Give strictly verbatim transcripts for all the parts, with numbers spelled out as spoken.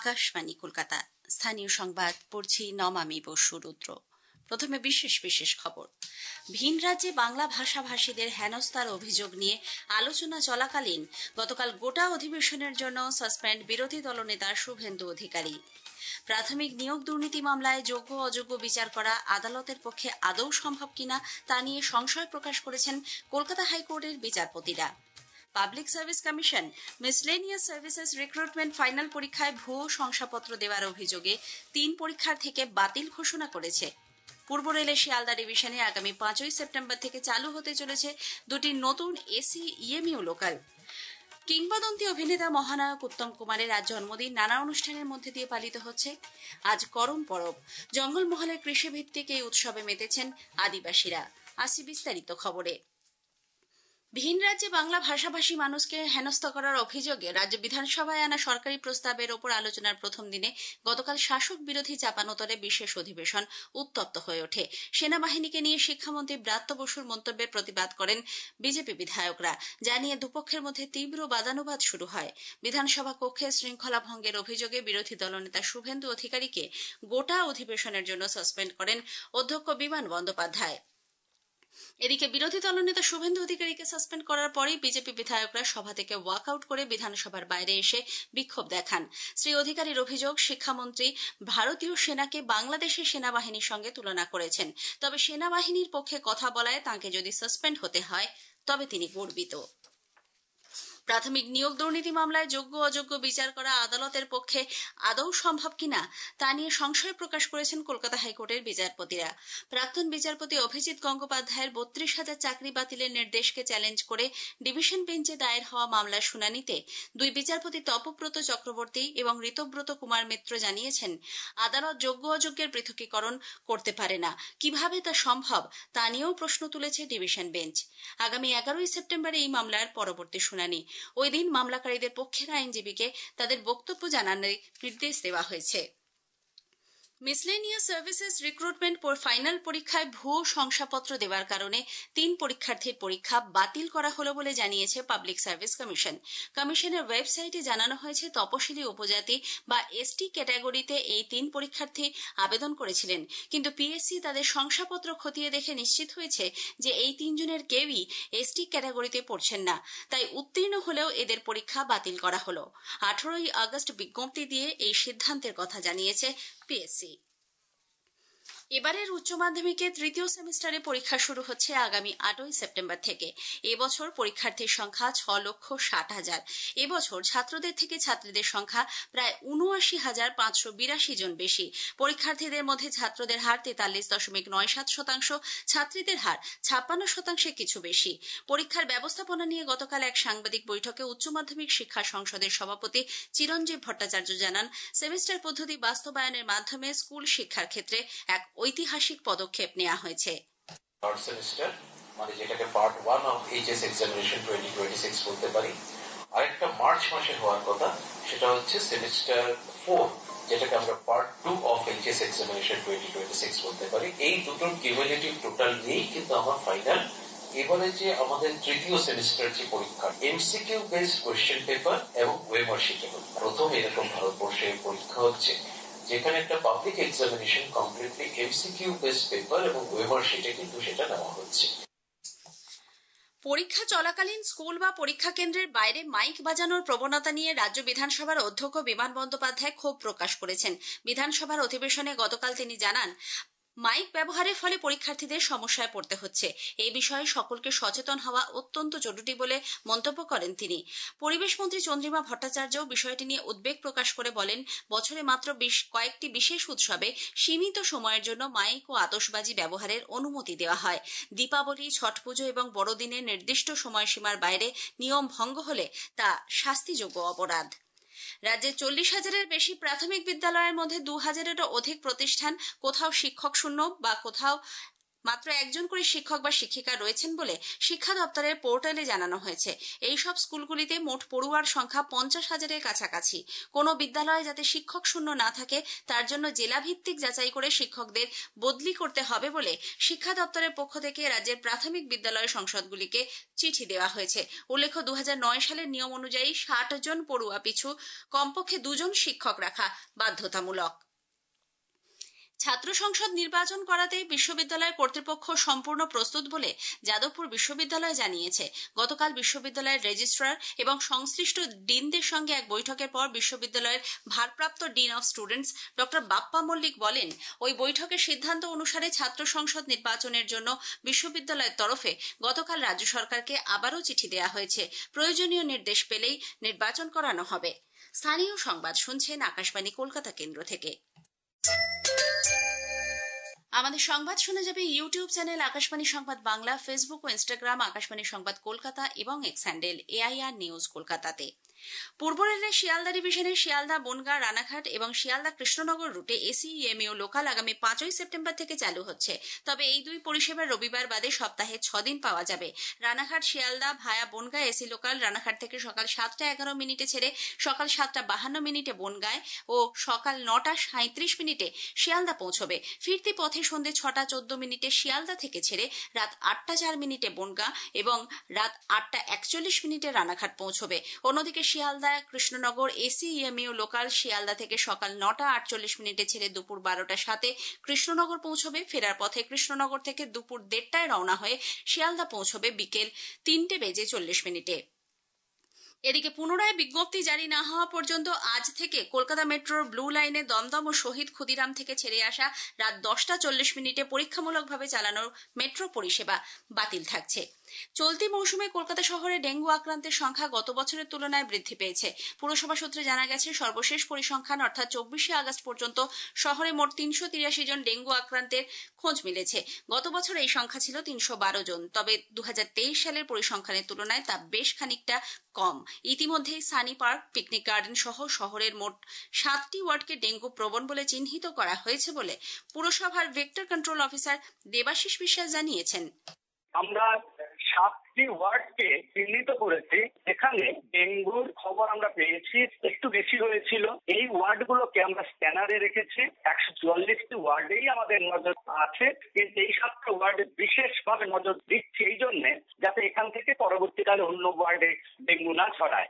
আকাশবাণী কলকাতা। স্থানীয় সংবাদ পড়ছি নমামি বসু রুদ্র। প্রথমে বিশেষ বিশেষ খবর। ভিন রাজ্যে বাংলা ভাষাভাষীদের হেনস্থার অভিযোগ নিয়ে আলোচনা চলাকালীন গতকাল গোটা অধিবেশনের জন্য সাসপেন্ড বিরোধী দলনেতা শুভেন্দু অধিকারী। প্রাথমিক নিয়োগ দুর্নীতি মামলায় যোগ্য অযোগ্য বিচার করা আদালতের পক্ষে আদৌ সম্ভব কিনা তা নিয়ে সংশয় প্রকাশ করেছেন কলকাতা হাইকোর্টের বিচারপতিরা। Public service commission miscellaneous services recruitment final পরীক্ষায় ভুয়ো শংসাপত্র দেওয়ার অভিযোগে তিন পরীক্ষার থেকে বাতিল ঘোষণা করেছে। পূর্ব রেলের শিয়ালদা ডিভিশনে আগামী পাঁচই সেপ্টেম্বর থেকে চালু হতে চলেছে দুটি নতুন এসি ইএমইউ লোকাল। কিংবদন্তি অভিনেতা মহানায়ক উত্তম কুমারের আজ জন্মদিন নানা অনুষ্ঠানের মধ্যে দিয়ে পালিত হচ্ছে। আজ করম পরব। জঙ্গলমহলের কৃষিভিত্তিক এই উৎসবে মেতেছেন আদিবাসীরা। আসি বিস্তারিত খবরে। ভিন রাজ্যে বাংলা ভাষাভাষী মানুষকে হেনস্থা করার অভিযোগে রাজ্য বিধানসভায় আনা সরকারি প্রস্তাবের ওপর আলোচনার প্রথম দিনে গতকাল শাসক বিরোধী চাপানোতরে বিশেষ অধিবেশন উত্তপ্ত হয়ে ওঠে। সেনাবাহিনীকে নিয়ে শিক্ষামন্ত্রী ব্রাত্য বসুর মন্তব্যের প্রতিবাদ করেন বিজেপি বিধায়করা, যা নিয়ে দুপক্ষের মধ্যে তীব্র বাদানুবাদ শুরু হয়। বিধানসভা কক্ষে শৃঙ্খলা ভঙ্গের অভিযোগে বিরোধী দলনেতা শুভেন্দু অধিকারীকে গোটা অধিবেশনের জন্য সাসপেন্ড করেন অধ্যক্ষ বিমান বন্দ্যোপাধ্যায়। এদিকে বিরোধী দলনেতা শুভেন্দু অধিকারীকে সাসপেন্ড করার পরেই বিজেপি বিধায়করা সভা থেকে ওয়াকআউট করে বিধানসভার বাইরে এসে বিক্ষোভ দেখান। শ্রী অধিকারীর অভিযোগ, শিক্ষামন্ত্রী ভারতীয় সেনাকে বাংলাদেশের সেনাবাহিনীর সঙ্গে তুলনা করেছেন। তবে সেনাবাহিনীর পক্ষে কথা বলায় তাঁকে যদি সাসপেন্ড হতে হয় তবে তিনি গর্বিত। প্রাথমিক নিয়োগ দুর্নীতি মামলায় যোগ্য অযোগ্য বিচার করা আদালতের পক্ষে আদৌ সম্ভব কিনা তা নিয়ে সংশয় প্রকাশ করেছেন কলকাতা হাইকোর্টের বিচারপতিরা। প্রাক্তন বিচারপতি অভিজিৎ গঙ্গোপাধ্যায়ের বত্রিশ হাজার চাকরি বাতিলের নির্দেশকে চ্যালেঞ্জ করে ডিভিশন বেঞ্চে দায়ের হওয়া মামলার শুনানিতে দুই বিচারপতি তপব্রত চক্রবর্তী এবং ঋতব্রত কুমার মিত্র জানিয়েছেন, আদালত যোগ্য অযোগ্যের পৃথকীকরণ করতে পারে না। কিভাবে তা সম্ভব তা নিয়েও প্রশ্ন তুলেছে ডিভিশন বেঞ্চ। আগামী এগারোই সেপ্টেম্বর এই মামলার পরবর্তী শুনানি। ওই দিন মামলাকারীদের পক্ষের আইনজীবীকে তাদের বক্তব্য জানানোর নির্দেশ দেওয়া হয়েছে। মিসলেনিয়াস সার্ভিসেস রিক্রুটমেন্ট ফাইনাল পরীক্ষায় ভুয়ো শংসাপত্র দেওয়ার কারণে তিন পরীক্ষার্থীর পরীক্ষা বাতিল করা হলো বলে জানিয়েছে পাবলিক সার্ভিস কমিশন। কমিশনের ওয়েবসাইটে জানানো হয়েছে, তপশিলি উপজাতি বা এসটি ক্যাটাগরিতে এই তিন পরীক্ষার্থী আবেদন করেছিলেন, কিন্তু পিএসসি তাদের শংসাপত্র খতিয়ে দেখে নিশ্চিত হয়েছে যে এই তিনজনের কেউই এসটি ক্যাটাগরিতে পড়ছেন না। তাই উত্তীর্ণ হলেও এদের পরীক্ষা বাতিল করা হলো। আঠারোই আগস্ট বিজ্ঞপ্তি দিয়ে এই সিদ্ধান্তের কথা জানিয়েছে পিএসসি। এবারের উচ্চ মাধ্যমিকের তৃতীয় সেমিস্টারে পরীক্ষা শুরু হচ্ছে আগামী আটই সেপ্টেম্বর থেকে। এবছর পরীক্ষার্থীর সংখ্যা ছ লক্ষ ষাট হাজার। এবছর ছাত্রদের থেকে ছাত্রীদের সংখ্যা প্রায় উনআশি হাজার পাঁচশো বিরাশি জন বেশি। পরীক্ষার্থীদের মধ্যে ছাত্রদের হার তেতাল্লিশ দশমিক নয় সাত শতাংশ, ছাত্রীদের হার ছাপ্পান্ন শতাংশে কিছু বেশি। পরীক্ষার ব্যবস্থাপনা নিয়ে গতকাল এক সাংবাদিক বৈঠকে উচ্চ মাধ্যমিক শিক্ষা সংসদের সভাপতি চিরঞ্জীব ভট্টাচার্য জানান, সেমিস্টার পদ্ধতি বাস্তবায়নের মাধ্যমে স্কুল শিক্ষার ক্ষেত্রে এক ঐতিহাসিক পদক্ষেপ নেওয়া হয়েছে। থার্ড সেমিস্টার মানে যেটাকে part one of HS examination twenty twenty six বলতে পারি, আরেকটা মার্চ মাসে হওয়ার কথা, সেটা হচ্ছে সেমিস্টার ফোর, যেটাকে আমরা part two of HS examination twenty twenty six বলতে পারি। এই দুটোর কিউমুলেটিভ টোটাল নিয়েই কিন্তু আমার ফাইনাল এবারে যে আমাদের তৃতীয় সেমিস্টার যে পরীক্ষা, এমসিকিউ বেসড কোয়েশ্চেন পেপার এবং ওয়েমার শিটে প্রথম এরকম ভারতবর্ষে পরীক্ষা হচ্ছে, যেখানে একটা public examination completely MCQ based paper এবং ওয়েমার শিটে কিন্তু সেটা নেওয়া হচ্ছে। পরীক্ষা চলাকালীন স্কুল বা পরীক্ষা কেন্দ্রের বাইরে মাইক বাজানোর প্রবণতা নিয়ে রাজ্য বিধানসভার অধ্যক্ষ বিমান বন্দ্যোপাধ্যায় ক্ষোভ প্রকাশ করেছেন। বিধানসভার অধিবেশনে গতকাল তিনি জানান, মাইক ব্যবহারের ফলে পরীক্ষার্থীদের সমস্যায় পড়তে হচ্ছে। এই বিষয়ে সকলকে সচেতন হওয়া অত্যন্ত জরুরি বলে মন্তব্য করেন তিনি। পরিবেশ মন্ত্রী চন্দ্রিমা ভট্টাচার্য বিষয়টি নিয়ে উদ্বেগ প্রকাশ করে বলেন, বছরে মাত্র কয়েকটি বিশেষ উৎসবে সীমিত সময়ের জন্য মাইক ও আতশবাজি ব্যবহারের অনুমতি দেওয়া হয়। দীপাবলি, ছট পুজো এবং বড়দিনের নির্দিষ্ট সময়সীমার বাইরে নিয়ম ভঙ্গ হলে তা শাস্তিযোগ্য অপরাধ। রাজ্যে চল্লিশ হাজারের বেশি প্রাথমিক বিদ্যালয়ের মধ্যে দু হাজারেরও অধিক প্রতিষ্ঠান কোথাও শিক্ষক শূন্য বা কোথাও মাত্র একজন করে শিক্ষক বা শিক্ষিকা রয়েছেন বলে শিক্ষা দপ্তরের পোর্টালে জানানো হয়েছে। এই সব স্কুলগুলিতে মোট পড়ুয়ার সংখ্যা পঞ্চাশ হাজারের কাছাকাছি। কোনো বিদ্যালয়ে যাতে শিক্ষক শূন্য না থাকে তার জন্য জেলাভিত্তিক যাচাই করে শিক্ষকদের বদলি করতে হবে বলে শিক্ষা দপ্তরের পক্ষ থেকে রাজ্যের প্রাথমিক বিদ্যালয় সংসদগুলিকে চিঠি দেওয়া হয়েছে। উল্লেখ্য দু হাজার নয় সালের নিয়ম অনুযায়ী ষাট জন পড়ুয়া পিছু কমপক্ষে দুজন শিক্ষক রাখা বাধ্যতামূলক। ছাত্র সংসদ নির্বাচন করাতে বিশ্ববিদ্যালয় কর্তৃপক্ষ সম্পূর্ণ প্রস্তুত বলে যাদবপুর বিশ্ববিদ্যালয় জানিয়েছে। গতকাল বিশ্ববিদ্যালয়ের রেজিস্ট্রার এবং সংশ্লিষ্ট ডিনদের সঙ্গে এক বৈঠকের পর বিশ্ববিদ্যালয়ের ভারপ্রাপ্ত dean of students doctor Bappa Mallick বলেন, ওই বৈঠকের সিদ্ধান্ত অনুসারে ছাত্র সংসদ নির্বাচনের জন্য বিশ্ববিদ্যালয়ের তরফে গতকাল রাজ্য সরকারকে আবারও চিঠি দেওয়া হয়েছে। প্রয়োজনীয় নির্দেশ পেলেই নির্বাচন করানো হবে। স্থানীয় সংবাদ শুনছেন আকাশবাণী কলকাতা কেন্দ্র থেকে। আমাদের সংবাদ শোনা যাবে YouTube channel Akashvani Sangbad Bangla, Facebook ও ইনস্টাগ্রাম আকাশবাণী সংবাদ কলকাতা এবং এক্স হ্যান্ডেল এআইআর নিউজ কলকাতাতে। পূর্ব রেলের শিয়ালদা ডিভিশনের শিয়ালদা, বনগাঁ, রানাঘাট এবং শিয়ালদা কৃষ্ণনগর রুটে এসি, ইএমইউ লোকাল আগামী পাঁচই সেপ্টেম্বর থেকে চালু হচ্ছে। তবে এই দুই পরিষেবা রবিবার বাদে সপ্তাহে ছদিন পাওয়া যাবে। Ranaghat Sealdah via Bongaon AC local Ranaghat থেকে সকাল সাতটা এগারো মিনিটে ছেড়ে সকাল সাতটা বাহান্ন মিনিটে বনগাঁয় ও সকাল নটা সাঁত্রিশ মিনিটে শিয়ালদা পৌঁছবে। ফিরতি পথে সন্ধে ছটা চোদ্দ মিনিটে শিয়ালদা থেকে ছেড়ে রাত আটটা চার মিনিটে বনগাঁ এবং রাত আটটা একচল্লিশ মিনিটে রানাঘাট পৌঁছবে। অন্যদিকে Sealdah Krishnanagar AC, EMU local Sealdah থেকে সকাল নটা আটচল্লিশ মিনিটে ছেড়ে দুপুর বারোটা সাতে কৃষ্ণনগর পৌঁছবে। ফেরার পথে কৃষ্ণনগর থেকে দুপুর দেড়টায় রওনা হয়ে শিয়ালদা পৌঁছবে বিকেল তিনটে বেজে চল্লিশ মিনিটে। এদিকে পুনরায় বিজ্ঞপ্তি জারি না হওয়া পর্যন্ত আজ থেকে কলকাতা মেট্রোর ব্লু লাইনে দমদম ও শহীদ ক্ষুদিরাম থেকে ছেড়ে আসা রাত দশটা চল্লিশ মিনিটে পরীক্ষামূলকভাবে চালানোর মেট্রো পরিষেবা বাতিল থাকছে। চলতি মৌসুমে কলকাতা শহরে ডেঙ্গু আক্রান্তের সংখ্যা গত বছরের তুলনায় বৃদ্ধি পেয়েছে। পুরসভা সূত্রে জানা গেছে, সর্বশেষ পরিসংখ্যান অর্থাৎ চব্বিশে আগস্ট পর্যন্ত শহরে মোট তিনশো তিরাশি জন ডেঙ্গু আক্রান্তের খোঁজ মিলেছে। গত বছর এই সংখ্যা ছিল তিনশো বারো জন। তবে দু হাজার তেইশ সালের পরিসংখ্যানের তুলনায় তা বেশ খানিকটা কম। ইতিমধ্যেই সানি পার্ক, পিকনিক গার্ডেন সহ শহরের মোট সাতটি ওয়ার্ডকে ডেঙ্গু প্রবণ বলে চিহ্নিত করা হয়েছে বলে পুরসভার ভেক্টর কন্ট্রোল অফিসার দেবাশিস বিশ্বাস জানিয়েছেন। আমরা সাতটি ওয়ার্ডকে চিহ্নিত করেছি, এখানে ডেঙ্গুর খবর আমরা পেয়েছি একটু বেশি হয়েছিল। এই ওয়ার্ডগুলোকে আমরা স্ক্যানারে রেখেছি। একশো চুয়াল্লিশটি ওয়ার্ডেই আমাদের নজর আছে, কিন্তু এই সাতটা ওয়ার্ডে বিশেষভাবে নজর দিচ্ছি এই জন্য যাতে এখান থেকে পরবর্তীকালে অন্য ওয়ার্ডে ডেঙ্গু না ছড়ায়।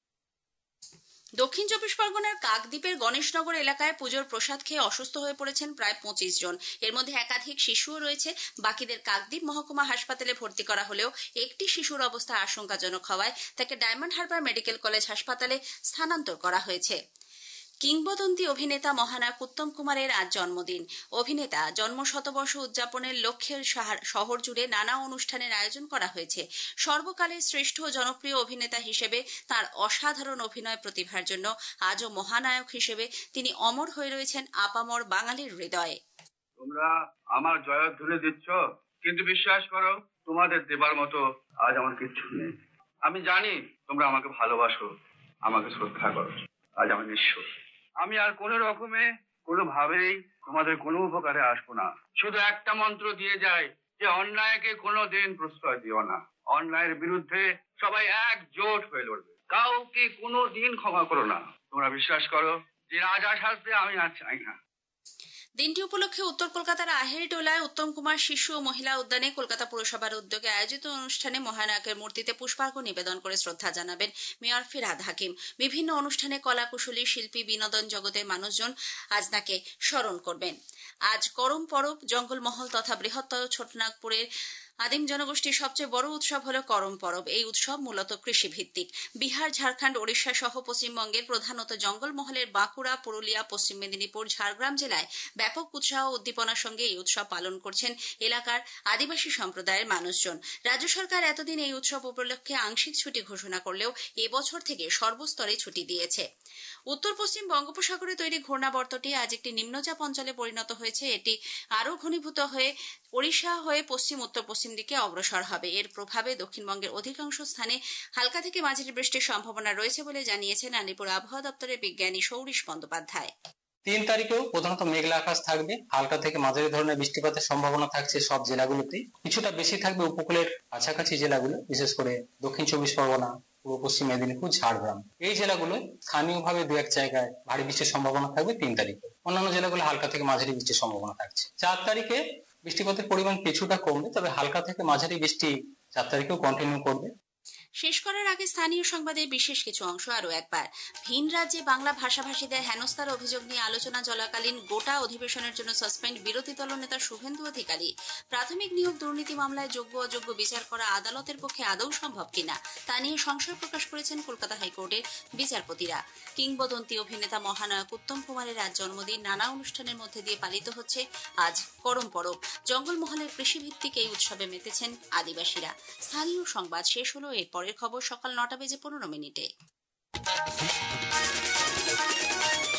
দক্ষিণ চব্বিশ পরগনার কাকদ্বীপের গণেশনগর এলাকায় পুজোর প্রসাদ খেয়ে অসুস্থ হয়ে পড়েছেন প্রায় পঁচিশ জন। এর মধ্যে একাধিক শিশুও রয়েছে। বাকিদের কাকদ্বীপ মহকুমা হাসপাতালে ভর্তি করা হলেও একটি শিশুর অবস্থা আশঙ্কাজনক হওয়ায় তাকে ডায়মন্ড হারবার মেডিকেল কলেজ হাসপাতালে স্থানান্তর করা হয়েছে। কিংবদন্তি অভিনেতা মহানায়ক উত্তম কুমারের আজ জন্মদিন। অভিনেতা জন্ম শতবর্ষ উদযাপনের লক্ষ্যে শহর জুড়ে নানা অনুষ্ঠানের আয়োজন করা হয়েছে। সর্বকালের শ্রেষ্ঠ জনপ্রিয় অভিনেতা হিসেবে তার অসাধারণ অভিনয় প্রতিভার জন্য আজও মহানায়ক হিসেবে তিনি অমর হয়ে রয়েছেন আপামর বাঙালির হৃদয়ে। তোমরা আমার জয়ধ্বনি দিচ্ছ, কিন্তু বিশ্বাস করো তোমাদের দেবার মতো আজ আমার কিচ্ছু নেই। আমি জানি তোমরা আমাকে ভালোবাসো, আমাকে শ্রদ্ধা করো। আজ আমি নিঃস্ব। আমি আর কোনো রকমে কোনোভাবেই তোমাদের কোনো উপকারে আসবো না। শুধু একটা মন্ত্র দিয়ে যায় যে অন্যায়কে কোনো দিন প্রশ্রয় দিও না। অন্যায়ের বিরুদ্ধে সবাই একজোট হয়ে লড়বে। কাউকে কোনো দিন ক্ষমা করো না। তোমরা বিশ্বাস করো যে রাজা সাজতে আমি আর চাই না। দিনটি উপলক্ষে উত্তর কলকাতার আহেরটোলায় উত্তম কুমার শিশু ও মহিলা উদ্যানে কলকাতা পুরসভার উদ্যোগে আয়োজিত অনুষ্ঠানে মহানায়কের মূর্তিতে পুষ্পার্ঘ্য নিবেদন করে শ্রদ্ধা জানাবেন মেয়র ফিরহাদ হাকিম। বিভিন্ন অনুষ্ঠানে কলাকুশলী, শিল্পী, বিনোদন জগতের মানুষজন আজ তাকে স্মরণ করবেন। আজ করম পরব। জঙ্গলমহল তথা বৃহত্তর ছোটনাগপুরের আদিম জনগোষ্ঠীর সবচেয়ে বড় উৎসব হল করম পরব। এই উৎসব মূলত কৃষিভিত্তিক। বিহার, ঝাড়খণ্ড, ওড়িশা সহ পশ্চিমবঙ্গের প্রধানত জঙ্গলমহলের বাঁকুড়া, পুরুলিয়া, পশ্চিম মেদিনীপুর, ঝাড়গ্রাম জেলায় ব্যাপক উৎসাহ ও উদ্দীপনার সঙ্গে এই উৎসব পালন করছেন এলাকার আদিবাসী সম্প্রদায়ের মানুষজন। রাজ্য সরকার এতদিন এই উৎসব উপলক্ষে আংশিক ছুটি ঘোষণা করলেও এবছর থেকে সর্বস্তরে ছুটি দিয়েছে। উত্তর পশ্চিম বঙ্গোপসাগরে তৈরি ঘূর্ণাবর্তটি আজ একটি নিম্নচাপ অঞ্চলে পরিণত হয়েছে। এটি আরও ঘনীভূত হয়ে ওড়িশা হয়ে পশ্চিম উত্তর পশ্চিম দিকে অগ্রসর হবে। এর প্রভাবে দক্ষিণবঙ্গের অধিকাংশ স্থানে হালকা থেকে মাঝারি বৃষ্টির সম্ভাবনা রয়েছে বলে জানিয়েছেন আলিপুর আবহাওয়া দপ্তরের বিজ্ঞানী সৌরিশ বন্দ্যোপাধ্যায়। তিন তারিখেও প্রধানত মেঘলা আকাশ থাকবে, হালকা থেকে মাঝারি ধরনের বৃষ্টিপাতের সম্ভাবনা থাকছে সব জেলাগুলোতে। কিছুটা বেশি থাকবে উপকূলের কাছাকাছি জেলাগুলো, বিশেষ করে দক্ষিণ চব্বিশ পরগনা, পূর্ব পশ্চিম মেদিনীপুর, ঝাড়গ্রাম এই জেলাগুলো স্থানীয়ভাবে দু এক জায়গায় ভারী বৃষ্টির সম্ভাবনা থাকবে তিন তারিখে। অন্যান্য জেলাগুলো হালকা থেকে মাঝারি বৃষ্টির সম্ভাবনা থাকছে। চার তারিখে বৃষ্টিপাতের পরিমাণ কিছুটা কমবে, তবে হালকা থেকে মাঝারি বৃষ্টি চার তারিখেও কন্টিনিউ করবে। শেষ করার আগে স্থানীয় সংবাদের বিশেষ কিছু অংশ আরো একবার। ভিন রাজ্যে বাংলা ভাষাভাষীদের হেনস্থার অভিযোগ নিয়ে আলোচনা চলাকালীন গোটা অধিবেশনের জন্য সাসপেন্ড বিরোধী দল নেতা শুভেন্দু অধিকারী। প্রাথমিক নিয়োগ দুর্নীতি মামলায় যোগ্য অযোগ্য বিচার করা আদালতের পক্ষে আদৌ সম্ভব কিনা তা নিয়ে সংশয় প্রকাশ করেছেন কলকাতা হাইকোর্টের বিচারপতিরা। কিংবদন্তি অভিনেতা মহানায়ক উত্তম কুমারের আজ জন্মদিন। নানা অনুষ্ঠানের মধ্যে দিয়ে পালিত হচ্ছে আজ করম পরব। জঙ্গলমহলের কৃষিভিত্তিক এই উৎসবে মেতেছেন আদিবাসীরা। স্থানীয় সংবাদ শেষ হলো। এর পরের খবর সকাল নটা বেজে পনেরো মিনিটে।